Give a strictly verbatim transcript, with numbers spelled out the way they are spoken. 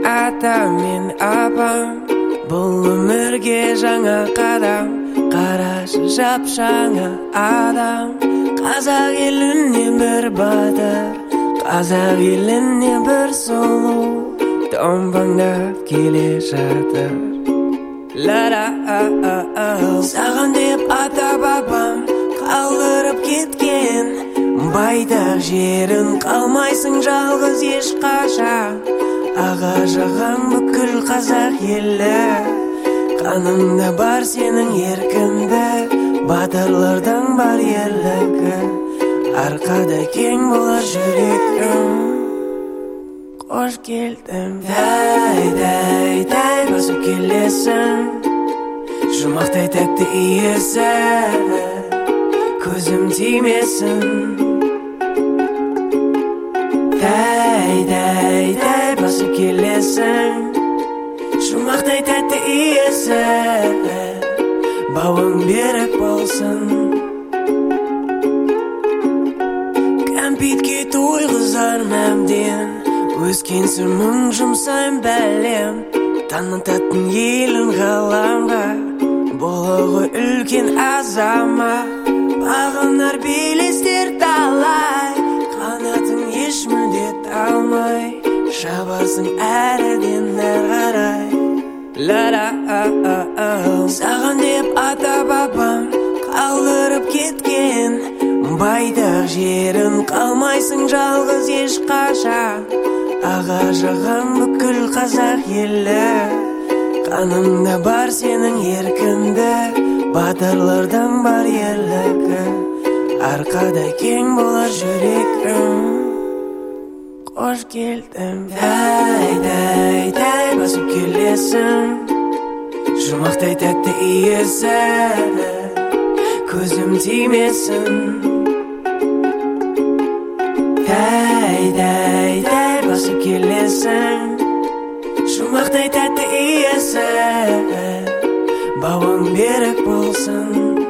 ата мен апам, бұл өмірге жаңа қадам. Қарашы жап-жаңа адам, қазақ еліне бір батыр, қазақ еліне бір сұлу домбаңдап келе жатыр. Ла-ла-а-а-а, саған деп ата-бабам қалдырып кеткен байтақ жерін, қалмайсың жалғыз ешқашан. Аға жағаң бүкіл қазақ елі, қаныңда бар сенің еркінді, батырлардан бар ерлігі, арқада кең болар жүрегім. Қош келдім, дай, дай, дай басып келесің, жұмақтай тәтті иесі, көзім тимесін. Дай, дай, дай басып келесің, жұмақтай тәтті иесі, бауың берік болсын. Кәмпитке тойғызар мәмден, өскенсің мұң жұмсайын бәлем. Танытатын елін ғаламға, болығы үлкен азамат. Бағынар белестер талай, қанатын еш мүлдет алмай, шабарсың әріден әр қарай. Ла-ла-а-а-а, саған деп ата-бабам қалдырып кеткен байтақ жерін, қалмайсың жалғыз ешқашан. Аға жағаң бүкіл қазақ елі, қаныңда бар сенің еркінді, батырлардан бар ерлігі, арқада кең болар жүрегім. Қош келдім, дай, дай, дай басып келесің, жұмақтай тәтті иесі, көзім тимесін. Дай, дай, дай басып келесің, жұмақтай тәтті иесі, бауың берік болсын.